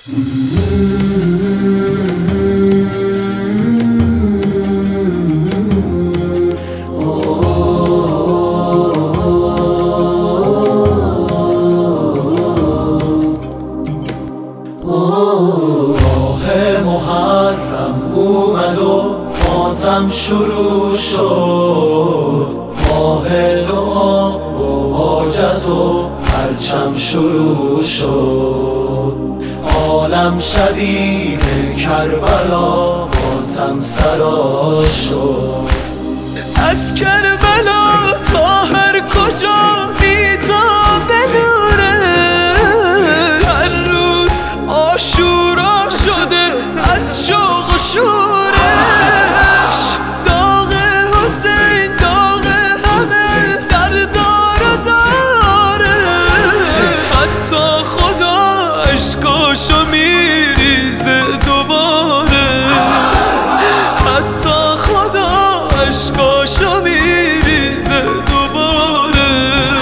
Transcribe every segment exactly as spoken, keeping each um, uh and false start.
محرم اومد و ماتم شروع شد، ماه دعا و حاجت و پرچم شروع شد. عالم شبیه کربلا ماتم سرا شد. از کربلا تا هر کجا بی‌تاب نوره، هر روز عاشورا شده از شوق و شورش. داغ حسین داغ همه در دار و داره، حتی خدا عشقاشو میریزه دوباره، حتی خدا عشقاشو میریزه دوباره.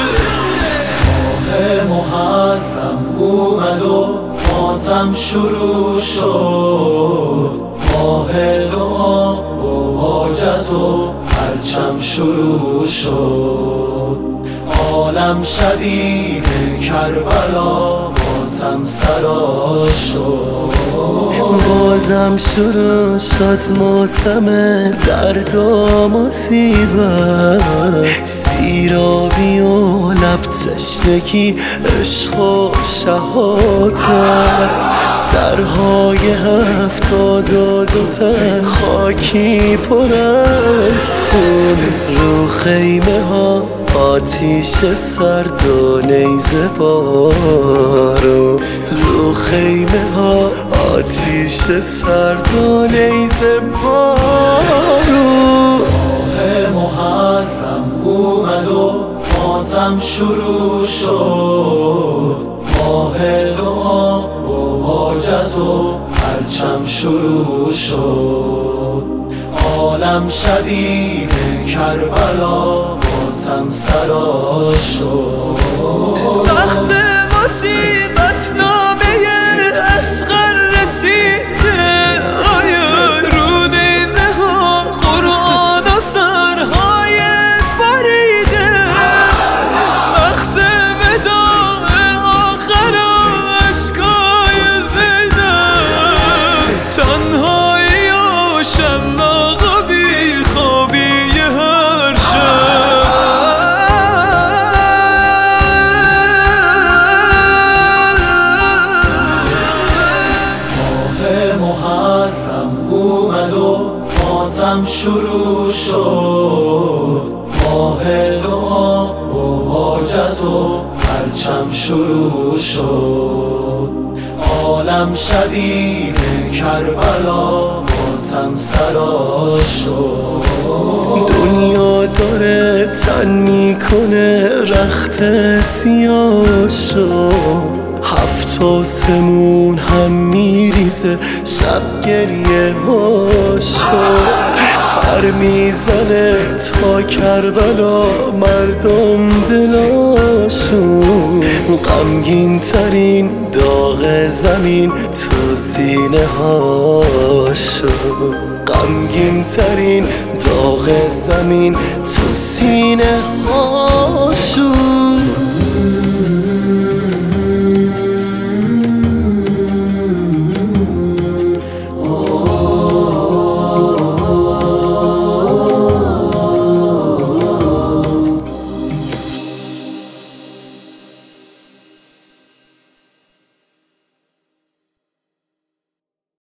ماه محرم اومد و ماتم شروع شد، ماه دعا و حاجت و پرچم شروع شد. عالم شبیه کربلا ماتم سرا شد. بازم شروع شد موسم درد و مصیبت، سیرابی و لب تشنگی، عشق و شهادت. سرهای هفتاد و دو تن خاکی پر از خون، رو خیمه ها آتیش سرد و نیزه بارو، رو خیمه ها آتیش سرد و نیزه بارو. ماه محرم اومد و ماتم شروع شد، ماه دعا و حاجت و پرچم شروع شد. عالم شبیه کربلا ماتم سرا شد. وقت مصیبت نامه اصغر رسیده، آیا رو نیزه ها قرآن و سرهای بریده. وقت وداع آخر و عشقای زنده، تنهایی و شلاق و بیخوابی هر شب. محرم اومد و ماتم شروع شد، ماه دعا و حاجت و پرچم شروع شد. عالم شبیه کربلا ماتم سرا شد. دنیا داره تن میکنه رخت سیاهشو، هفت آسمون هم میریزه شب گریه هاشو. پر میزنه تا کربلا مردم دلاشون، غمگین ترین داغ زمین تو سینه هاشو، غمگین ترین داغ زمین تو سینه هاشو.